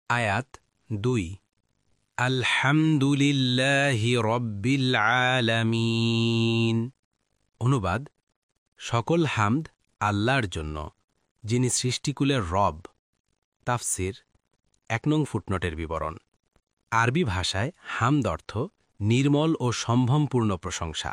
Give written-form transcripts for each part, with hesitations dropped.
আয়াত ২ আলহামদুলিল্লাহি রব্বিল আলামিন। অনুবাদ: সকল হামদ আল্লাহর জন্য, যিনি সৃষ্টিকুলের রব। তাফসির ১ নং ফুটনোটের বিবরণ। আরবি ভাষায় হামদ অর্থ নির্মল ও সম্ভ্রমপূর্ণ প্রশংসা।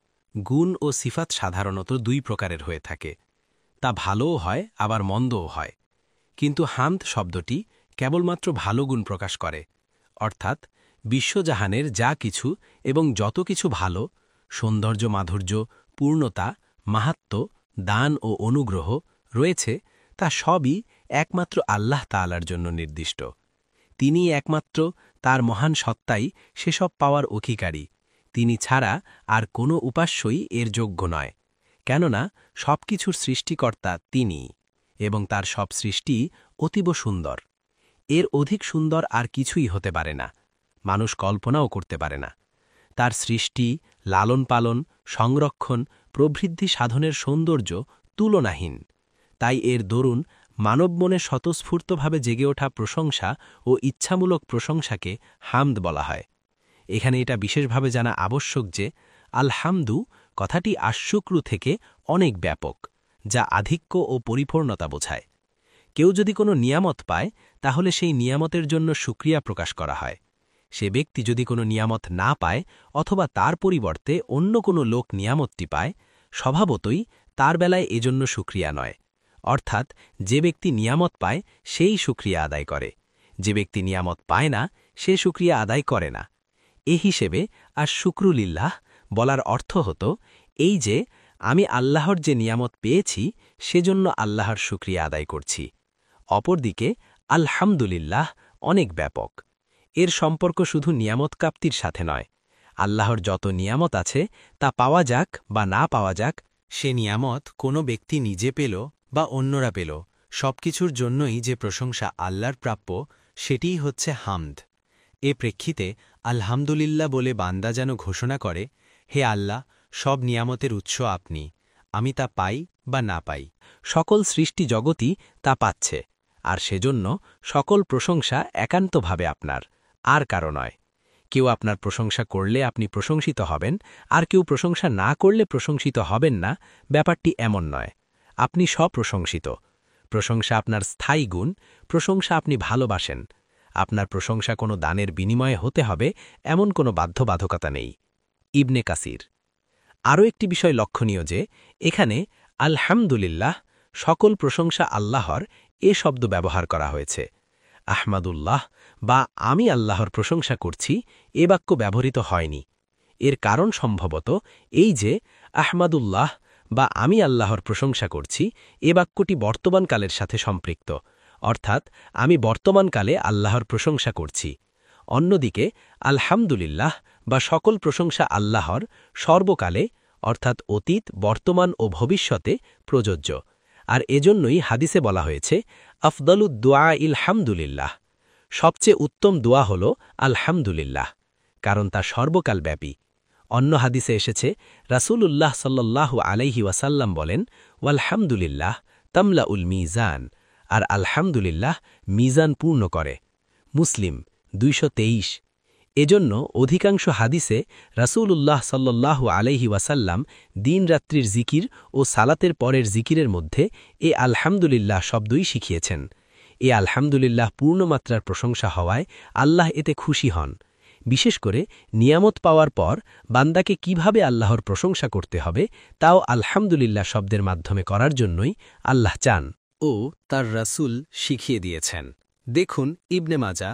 গুণ ও সিফাত সাধারণত দুই প্রকারের হয়ে থাকে, তা ভালোও হয় আবার মন্দও হয়। কিন্তু হামদ শব্দটি কেবলমাত্র ভালো গুণ প্রকাশ করে, অর্থাৎ বিশ্বজাহানের যা কিছু এবং যত কিছু ভালো, সৌন্দর্য, মাধুর্য, পূর্ণতা, মাহাত্ম্য, দান ও অনুগ্রহ রয়েছে, তা সবই একমাত্র আল্লাহ তাআলার জন্য নির্দিষ্ট। তিনি একমাত্র, তার মহান সত্তাই সেসব পাওয়ার অধিকারী। তিনি ছাড়া আর কোনো উপাস্যই এর যোগ্য নয়, কেননা সবকিছুর সৃষ্টিকর্তা তিনিই, এবং তার সব সৃষ্টি অতীব সুন্দর। এর অধিক সুন্দর আর কিছুই হতে পারে না, মানুষ কল্পনাও করতে পারে না। তার সৃষ্টি, লালন পালন, সংরক্ষণ প্রবৃদ্ধি সাধনের সৌন্দর্য তুলনাহীন। তাই এর দরুন মানব মনে স্বতঃস্ফূর্তভাবে জেগে ওঠা প্রশংসা ও ইচ্ছামূলক প্রশংসাকে হামদ বলা হয়। এখানে এটা বিশেষভাবে জানা আবশ্যক যে আলহামদু কথাটি আশুক্রু থেকে অনেক ব্যাপক, যা আধিক্য ও পরিপূর্ণতা বোঝায়। কেউ যদি কোনো নিয়ামত পায়, তাহলে সেই নিয়ামতের জন্য শুকরিয়া প্রকাশ করা হয়। সে ব্যক্তি যদি কোনো নিয়ামত না পায় অথবা তার পরিবর্তে অন্য কোনো লোক নিয়ামতটি পায়, স্বভাবতই তার বেলায় এজন্য শুকরিয়া নয়। অর্থাৎ যে ব্যক্তি নিয়ামত পায় সেই শুকরিয়া আদায় করে, যে ব্যক্তি নিয়ামত পায় না সে শুকরিয়া আদায় করে না। এ হিসেবে আর শুকরুলিল্লাহ বলার অর্থ হতো এই যে আমি আল্লাহর যে নিয়ামত পেয়েছি সেজন্য আল্লাহর শুকরিয়া আদায় করছি। অপরদিকে আলহামদুলিল্লাহ অনেক ব্যাপক। এর সম্পর্ক শুধু নিয়ামতপ্রাপ্তির সাথে নয়। আল্লাহর যত নিয়ামত আছে তা পাওয়া যাক বা না পাওয়া যাক, সে নিয়ামত কোনো ব্যক্তি নিজে পেল বা অন্যরা পেল, সবকিছুর জন্যই যে প্রশংসা আল্লাহর প্রাপ্য, সেটিই হচ্ছে হামদ। এ প্রেক্ষিতে আলহামদুলিল্লাহ বলে বান্দা যেন ঘোষণা করে, হে আল্লাহ, সব নিয়ামতের উৎস আপনি, আমি তা পাই বা না পাই, সকল সৃষ্টি জগতই তা পাচ্ছে, আর সেজন্য সকল প্রশংসা একান্তভাবে আপনার, আর কারো নয়। কেউ আপনার প্রশংসা করলে আপনি প্রশংসিত হবেন, আর কেউ প্রশংসা না করলে প্রশংসিত হবেন না, ব্যাপারটি এমন নয়। আপনি স্বপ্রশংসিত। প্রশংসা আপনার স্থায়ী গুণ, প্রশংসা আপনি ভালোবাসেন। আপনার প্রশংসা কোনো দানের বিনিময়ে হতে হবে এমন কোনো বাধ্যবাধকতা নেই। ইবনে কাসির। আরও একটি বিষয় লক্ষণীয় যে এখানে আলহামদুলিল্লাহ, সকল প্রশংসা আল্লাহর, এ শব্দ ব্যবহার করা হয়েছে। আহমাদুল্লাহ বা আমি আল্লাহর প্রশংসা করছি এ বাক্য ব্যবহৃত হয়নি। এর কারণ সম্ভবত এই যে আহমাদুল্লাহ বা আমি আল্লাহর প্রশংসা করছি এ বাক্যটি বর্তমানকালের সাথে সম্পৃক্ত, অর্থাৎ আমি বর্তমানকালে আল্লাহর প্রশংসা করছি। অন্যদিকে আলহামদুলিল্লাহ বা সকল প্রশংসা আল্লাহর সর্বকালে, অর্থাৎ অতীত, বর্তমান ও ভবিষ্যতে প্রযোজ্য। আর এজন্যই হাদিসে বলা হয়েছে আফদালুদ দুআ ইল হামদুলিল্লাহ, সবচেয়ে উত্তম দোয়া হল আলহামদুলিল্লাহ, কারণ তা সর্বকালব্যাপী। অন্য হাদিসে এসেছে রাসূলুল্লাহ সাল্লাল্লাহু আলাইহি ওয়াসাল্লাম বলেন, ওয়ালহামদুলিল্লাহ তামলা উল মিজান, আর আলহামদুলিল্লাহ মিজান পূর্ণ করে। মুসলিম ২২৩। এজন্য অধিকাংশ হাদিসে রাসূলুল্লাহ সাল্লাল্লাহু আলাইহি ওয়াসাল্লাম দিন রাত্রির জিকির ও সালাতের পরের জিকিরের মধ্যে এ আলহামদুলিল্লাহ শব্দই শিখিয়েছেন। এ আলহামদুলিল্লাহ পূর্ণমাত্রার প্রশংসা হওয়ায় আল্লাহ এতে খুশি হন। বিশেষ করে নিয়ামত পাওয়ার পর বান্দাকে কিভাবে আল্লাহর প্রশংসা করতে হবে তাও আলহামদুলিল্লাহ শব্দের মাধ্যমে করার জন্যই আল্লাহ চান ও তার রাসূল শিখিয়ে দিয়েছেন। দেখুন ইবনে মাজা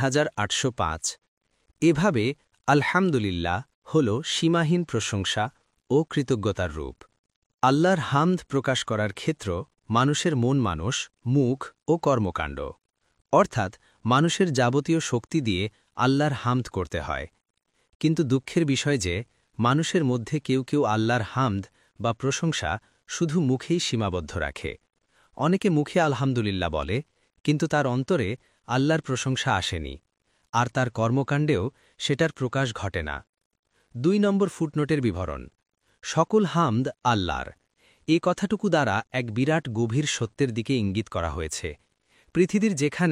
৩৮০৫। এভাবে আলহামদুলিল্লাহ হল সীমাহীন প্রশংসা ও কৃতজ্ঞতার রূপ। আল্লাহর হামদ প্রকাশ করার ক্ষেত্র মানুষের মন, মানস, মুখ ও কর্মকাণ্ড, অর্থাৎ মানুষের যাবতীয় শক্তি দিয়ে আল্লাহর হামদ করতে হয়। কিন্তু দুঃখের বিষয় যে মানুষের মধ্যে কেউ কেউ আল্লাহর হামদ বা প্রশংসা শুধু মুখেই সীমাবদ্ধ রাখে। অনেকে মুখে আলহামদুলিল্লাহ বলে, কিন্তু তার অন্তরে আল্লাহর প্রশংসা আসেনি, আর তার কর্মকাণ্ডেও সেটার প্রকাশ ঘটে না। ২ নম্বর ফুটনোটের বিবরণ। সকল হামদ আল্লাহর, এ কথাটুকু দ্বারা এক বিরাট গভীর সত্যের দিকে ইঙ্গিত করা হয়েছে। পৃথিবীর যেখানেই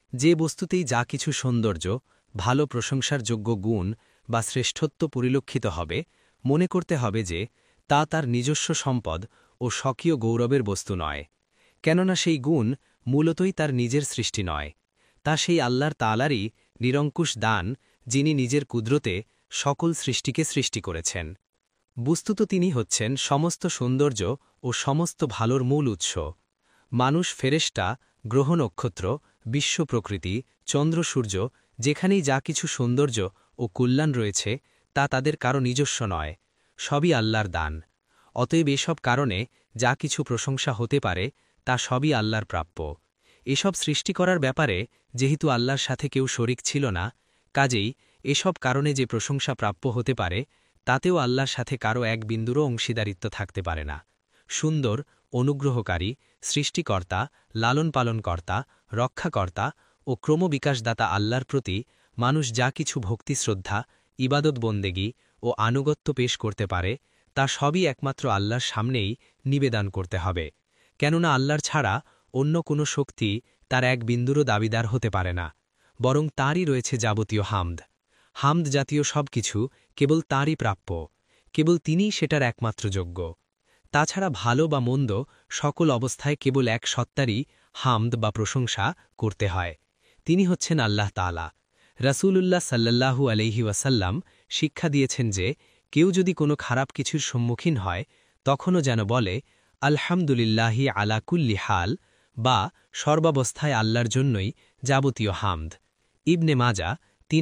যে বস্তুতেই যা কিছু সৌন্দর্য, ভালো প্রশংসার যোগ্য গুণ বা শ্রেষ্ঠত্ব পরিলক্ষিত হবে, মনে করতে হবে যে তা তার নিজস্ব সম্পদ ও স্বকীয় গৌরবের বস্তু নয়। কেননা সেই গুণ মূলতই তার নিজের সৃষ্টি নয়, তা সেই আল্লাহর তাআলারই নিরঙ্কুশ দান, যিনি নিজের কুদরতে সকল সৃষ্টিকে সৃষ্টি করেছেন। বস্তুত তিনি হচ্ছেন সমস্ত সৌন্দর্য ও সমস্ত ভালোর মূল উৎস। মানুষ, ফেরেশতা, গ্রহ নক্ষত্র, বিশ্ব প্রকৃতি, চন্দ্র সূর্য, যেখানেই যা কিছু সৌন্দর্য ও কল্যাণ রয়েছে তা তাদের কারো নিজস্ব নয়, সবই আল্লাহর দান। অতএব এসব কারণে যা কিছু প্রশংসা হতে পারে তা সবই আল্লাহর প্রাপ্য। এসব সৃষ্টি করার ব্যাপারে যেহেতু আল্লাহর সাথে কেউ শরিক ছিল না, কাজেই এসব কারণে যে প্রশংসা প্রাপ্য হতে পারে তাতেও আল্লাহর সাথে কারো এক বিন্দুরও অংশীদারিত্ব থাকতে পারে না। সুন্দর, অনুগ্রহকারী, সৃষ্টিকর্তা, লালন-পালনকর্তা, রক্ষাকর্তা ও ক্রমবিকাশদাতা আল্লাহর প্রতি মানুষ যা কিছু ভক্তি, শ্রদ্ধা, ইবাদত, বন্দেগী ও আনুগত্য পেশ করতে পারে তা সবই একমাত্র আল্লাহর সামনেই নিবেদন করতে হবে। কেননা আল্লাহর ছাড়া অন্য কোনো শক্তি তার এক বিন্দুরও দাবিদার হতে পারে না, বরং তাঁরই রয়েছে যাবতীয় হামদ। হামদ জাতীয় সব কিছু কেবল তাঁরই প্রাপ্য, কেবল তিনিই সেটার একমাত্র যোগ্য। তাছাড়া ভালো বা মন্দ সকল অবস্থায় কেবল এক সত্তারই হামদ বা প্রশংসা করতে হয়। তিনি হচ্ছেন আল্লাহ তাআলা। রাসূলুল্লাহ সাল্লাল্লাহু আলাইহি ওয়াসাল্লাম শিক্ষা দিয়েছেন যে কেউ যদি কোনো খারাপ কিছুর সম্মুখীন হয় তখনও যেন বলে আলহামদুলিল্লাহি আলা কুল্লি হাল, বা সর্বাবস্থায় আল্লাহর জন্যই যাবতীয় হামদ। ইবনে মাজা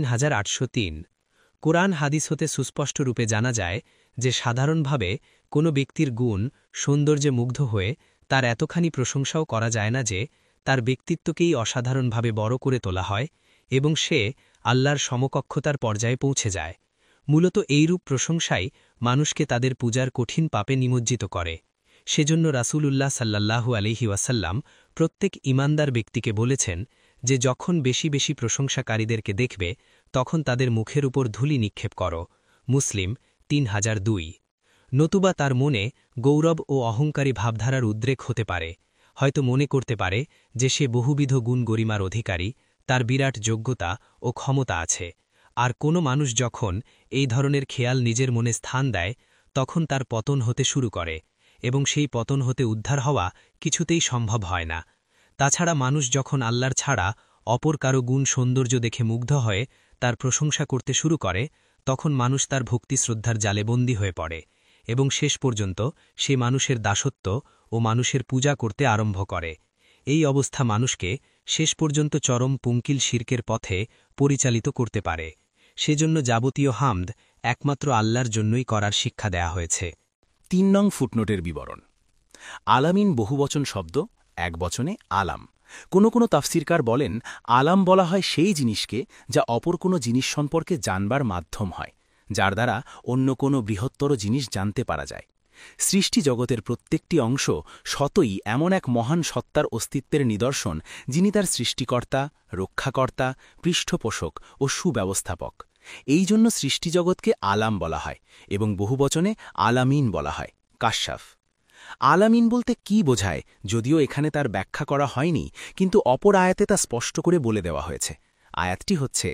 ৩৮০৩। কোরআন হাদিস হতে সুস্পষ্টরূপে জানা যায় যে সাধারণভাবে কোনো ব্যক্তির গুণ, সৌন্দর্যে মুগ্ধ হয়ে তার এতখানি প্রশংসাও করা যায় না যে তার ব্যক্তিত্বকেই অসাধারণভাবে বড় করে তোলা হয় এবং সে আল্লাহর সমকক্ষতার পর্যায়ে পৌঁছে যায়। মূলত এইরূপ প্রশংসাই মানুষকে তাদের পূজার কঠিন পাপে নিমজ্জিত করে। সেজন্য রাসূলুল্লাহ সাল্লাল্লাহু আলাইহি ওয়াসাল্লাম প্রত্যেক ঈমানদার ব্যক্তিকে বলেছেন যে যখন বেশি বেশি প্রশংসাকারীদেরকে দেখবে তখন তাদের মুখের উপর ধুলি নিক্ষেপ করো। মুসলিম ৩০০২। নতুবা তার মনে গৌরব ও অহংকারী ভাবধারার উদ্রেক হতে পারে, হয়তো মনে করতে পারে যে সে বহুবিধ গুণ গরিমার অধিকারী, তার বিরাট যোগ্যতা ও ক্ষমতা আছে। আর কোনো মানুষ যখন এই ধরনের খেয়াল নিজের মনে স্থান দেয় তখন তার পতন হতে শুরু করে এবং সেই পতন হতে উদ্ধার হওয়া কিছুতেই সম্ভব হয় না। তাছাড়া মানুষ যখন আল্লাহর ছাড়া অপর কারো গুণ, সৌন্দর্য দেখে মুগ্ধ হয়ে তার প্রশংসা করতে শুরু করে তখন মানুষ তার ভক্তি, শ্রদ্ধার জালে বন্দী হয়ে পড়ে এবং শেষ পর্যন্ত সে মানুষের দাসত্ব ও মানুষের পূজা করতে আরম্ভ করে। এই অবস্থা মানুষকে শেষ পর্যন্ত চরম পুঙ্কিল শিরকের পথে পরিচালিত করতে পারে। সেজন্য যাবতীয় হামদ একমাত্র আল্লাহর জন্যই করার শিক্ষা দেয়া হয়েছে। ৩ নং ফুটনোটের বিবরণ। আলামিন বহুবচন শব্দ, এক বচনে আলাম। কোনো তাফসিরকার বলেন আলাম বলা হয় সেই জিনিসকে যা অপর কোনো জিনিস সম্পর্কে জানবার মাধ্যম হয়, যার দ্বারা অন্য কোনো বৃহত্তর জিনিস জানতে পারা যায়। সৃষ্টি জগতের প্রত্যেকটি অংশ স্বতই এমন এক মহান সত্তার অস্তিত্বের নিদর্শন, যিনি তার সৃষ্টিকর্তা, রক্ষাকর্তা, পৃষ্ঠপোষক ও সুব্যবস্থাপক। এই জন্য সৃষ্টিজগৎকে আলাম বলা হয় এবং বহুবচনে আলামিন বলা হয়। কাশাফ। আলামিন বলতে কি বোঝায় যদিও এখানে তার ব্যাখ্যা করা হয়নি, কিন্তু অপর আয়াতে তা স্পষ্ট করে বলে দেওয়া হয়েছে। আয়াতটি হচ্ছে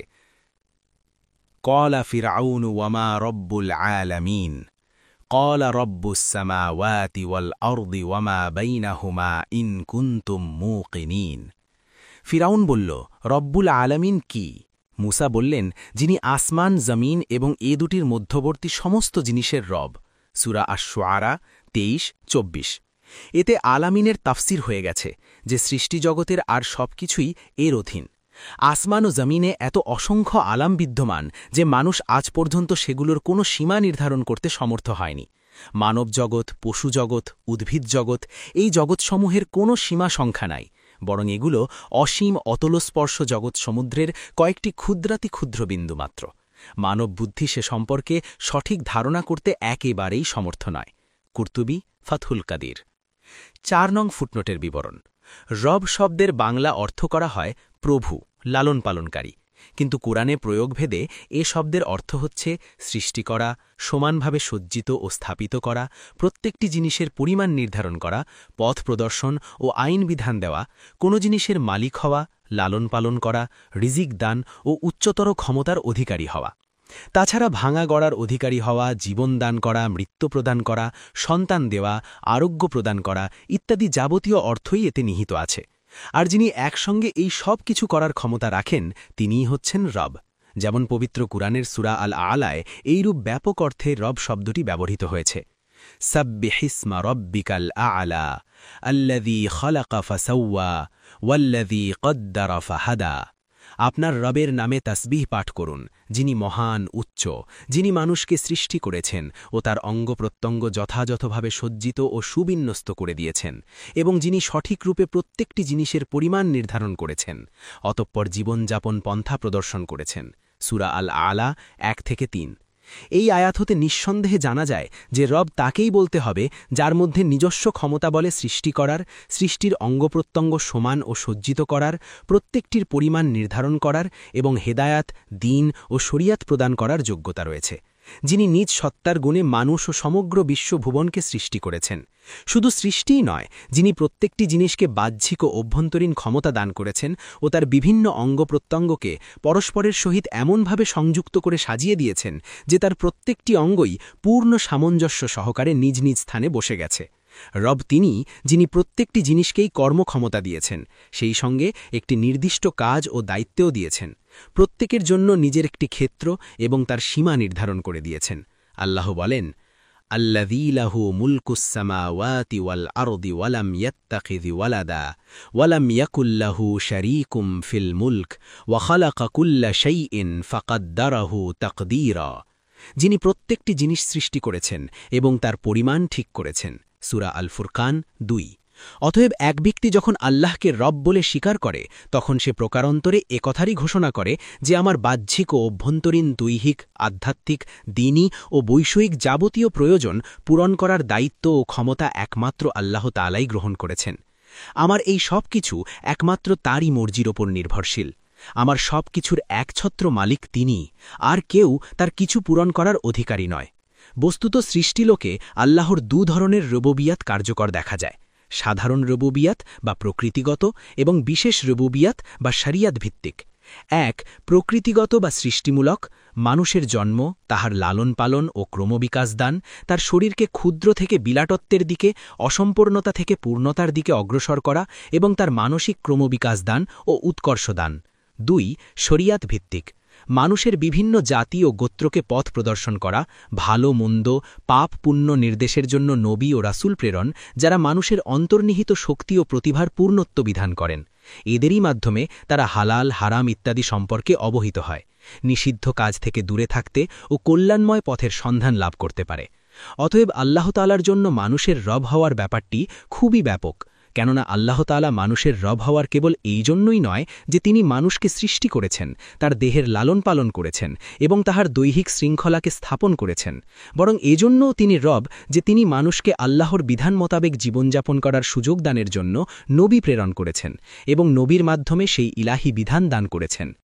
ক্বালা ফিরআউনু ওয়ামা রব্বুল আলামিন ক্বালা রব্বুস সামাওয়াতি ওয়াল আরদি ওয়ামা বাইনাহুমা ইন কুনতুম মুকিনিন। ফিরআউন বলল, রব্বুল আলামিন কি? মুসা বললেন, যিনি আসমান, জমিন এবং এ দুটির মধ্যবর্তী সমস্ত জিনিসের রব। সূরা আশ-শুআরা ২৩-২৪। এতে আলামিনের তাফসির হয়ে গেছে যে সৃষ্টিজগতের আর সবকিছুই এর অধীন। আসমান ও জমিনে এত অসংখ্য আলাম বিদ্যমান যে মানুষ আজ পর্যন্ত সেগুলোর কোনো সীমা নির্ধারণ করতে সমর্থ হয়নি। মানব জগৎ, পশু জগৎ, উদ্ভিদ জগৎ, এই জগৎসমূহের কোনো সীমা সংখ্যা নাই, বরং এগুলো অসীম অতলস্পর্শ জগৎ সমুদ্রের কয়েকটি ক্ষুদ্রাতি ক্ষুদ্র বিন্দু মাত্র। মানব বুদ্ধি সে সম্পর্কে সঠিক ধারণা করতে একেবারেই সমর্থ নয়। কুরতুবী, ফাথুল কাদির। ৪ নং ফুটনোটের বিবরণ। রব শব্দের বাংলা অর্থ করা হয় প্রভু, লালন পালনকারী, কিন্তু কোরআনে প্রয়োগভেদে এ শব্দের অর্থ হচ্ছে সৃষ্টি করা, সমানভাবে সজ্জিত ও স্থাপিত করা, প্রত্যেকটি জিনিসের পরিমাণ নির্ধারণ করা, পথ প্রদর্শন ও আইন বিধান দেওয়া, কোনো জিনিসের মালিক হওয়া, লালন পালন করা, রিজিক দান ও উচ্চতর ক্ষমতার অধিকারী হওয়া। তাছাড়া ভাঙা গড়ার অধিকারী হওয়া, জীবন দান করা, মৃত্যু প্রদান করা, সন্তান দেওয়া, আরোগ্য প্রদান করা ইত্যাদি যাবতীয় অর্থই এতে নিহিত আছে। আর যিনি একসঙ্গে এই সব কিছু করার ক্ষমতা রাখেন তিনিই হচ্ছেন রব। যেমন পবিত্র কুরআনের সূরা আল আলায় এইরূপ ব্যাপক অর্থে রব শব্দটি ব্যবহৃত হয়েছে। সাব্বিহিসমা রব্বিকাল আ'লা আল্লাযী খালাকা ফাসাওয়া ওয়াল্লাযী কদ্দারা ফাহাদা। আপনার রবের নামে তাসবিহ পাঠ করুন, যিনি মহান, উচ্চ, যিনি মানুষকে সৃষ্টি করেছেন ও তার অঙ্গপ্রত্যঙ্গ যথাযথভাবে সজ্জিত ও সুবিন্যস্ত করে দিয়েছেন, এবং যিনি সঠিক রূপে প্রত্যেকটি জিনিসের পরিমাণ নির্ধারণ করেছেন, অতঃপর জীবনযাপন পন্থা প্রদর্শন করেছেন। সূরা আল আ'লা 1-3। এই আয়াত হতে নিঃসন্দেহে জানা যায় যে রব তাকেই বলতে হবে যার মধ্যে নিজস্ব ক্ষমতা বলে সৃষ্টি করার, সৃষ্টির অঙ্গপ্রত্যঙ্গ সমান ও সজ্জিত করার, প্রত্যেকটির পরিমাণ নির্ধারণ করার এবং হেদায়াত, দ্বীন ও শরিয়াত প্রদান করার যোগ্যতা রয়েছে, যিনি নিজ সত্তার গুণে মানুষ ও সমগ্র বিশ্বভুবনকে সৃষ্টি করেছেন। শুধু সৃষ্টিই নয়, যিনি প্রত্যেকটি জিনিসকে বাহ্যিক ও অভ্যন্তরীণ ক্ষমতা দান করেছেন ও তার বিভিন্ন অঙ্গপ্রত্যঙ্গকে পরস্পরের সহিত এমনভাবে সংযুক্ত করে সাজিয়ে দিয়েছেন যে তার প্রত্যেকটি অঙ্গই পূর্ণ সামঞ্জস্য সহকারে নিজ নিজ স্থানে বসে গেছে। রব তিনি, যিনি প্রত্যেকটি জিনিসকেই কর্মক্ষমতা দিয়েছেন, সেই সঙ্গে একটি নির্দিষ্ট কাজ ও দায়িত্বও দিয়েছেন। প্রত্যেকের জন্য নিজের একটি ক্ষেত্র এবং তার সীমা নির্ধারণ করে দিয়েছেন। আল্লাহ বলেন, আল্লাযী লাহু মুলকুস সামাওয়াতি ওয়াল আরদি ওয়ালাম ইয়াত্তাখিযি ওয়ালাদা ওয়ালাম ইয়াকুল লাহু শারীকুম ফিল মুলক ওয়া খালাকা কুল্লা শাইইন ফাকাদ্দারাহু তাকদীরা। যিনি প্রত্যেকটি জিনিস সৃষ্টি করেছেন এবং তার পরিমাণ ঠিক করেছেন। সূরা আল ফুরকান 2। অতএব এক ব্যক্তি যখন আল্লাহকে রব বলে স্বীকার করে তখন সে প্রকারান্তরে একথারই ঘোষণা করে যে আমার বাহ্যিক ও অভ্যন্তরীণ, দৈহিক, আধ্যাত্মিক, দ্বীনি ও বৈষয়িক যাবতীয় প্রয়োজন পূরণ করার দায়িত্ব ও ক্ষমতা একমাত্র আল্লাহ তাআলাই গ্রহণ করেছেন। আমার এই সব কিছু একমাত্র তাঁরই মর্জির ওপর নির্ভরশীল। আমার সব কিছুর একছত্র মালিক তিনি, আর কেউ তার কিছু পূরণ করার অধিকারী নয়। বস্তুত সৃষ্টিলোকে আল্লাহর দু ধরনের রুবুবিয়াত কার্যকর দেখা যায়: সাধারণ রুবুবিয়াত বা প্রকৃতিগত এবং বিশেষ রুবুবিয়াত বা শরিয়াত ভিত্তিক। এক, প্রকৃতিগত বা সৃষ্টিমূলক: মানুষের জন্ম, তাহার লালন পালন ও ক্রমবিকাশ দান, তার শরীরকে ক্ষুদ্র থেকে বিলাটত্বের দিকে, অসম্পূর্ণতা থেকে পূর্ণতার দিকে অগ্রসর করা এবং তার মানসিক ক্রমবিকাশ দান ও উৎকর্ষ দান। 2, শরিয়াত ভিত্তিক: মানুষের বিভিন্ন জাতি ও গোত্রকে পথ প্রদর্শন করা, ভালো মন্দ, পাপ পুণ্য নির্দেশের জন্য নবী ও রাসূল প্রেরণ, যারা মানুষের অন্তর্নিহিত শক্তি ও প্রতিভার পূর্ণত্ব বিধান করেন। এদেরই মাধ্যমে তারা হালাল, হারাম ইত্যাদি সম্পর্কে অবহিত হয়, নিষিদ্ধ কাজ থেকে দূরে থাকতে ও কল্যাণময় পথের সন্ধান লাভ করতে পারে। অতএব আল্লাহ তাআলার জন্য মানুষের রব হওয়ার ব্যাপারটি খুবই ব্যাপক, কেননা আল্লাহ তাআলা মানুষের রব হওয়ার কেবল এই জন্যই নয় যে তিনি মানুষকে সৃষ্টি করেছেন, তার দেহের লালন পালন করেছেন এবং তাহার দৈহিক শৃঙ্খলাকে স্থাপন করেছেন, বরং এজন্যও তিনি রব যে তিনি মানুষকে আল্লাহর বিধান মোতাবেক জীবনযাপন করার সুযোগ দানের জন্য নবী প্রেরণ করেছেন এবং নবীর মাধ্যমে সেই ইলাহি বিধান দান করেছেন।